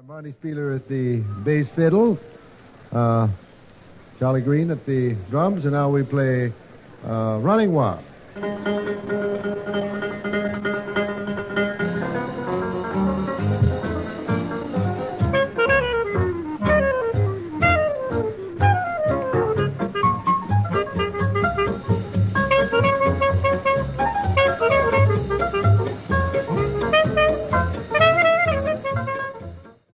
Barney Spieler at the bass fiddle, Charlie Green at the drums, and now we play Running Wild.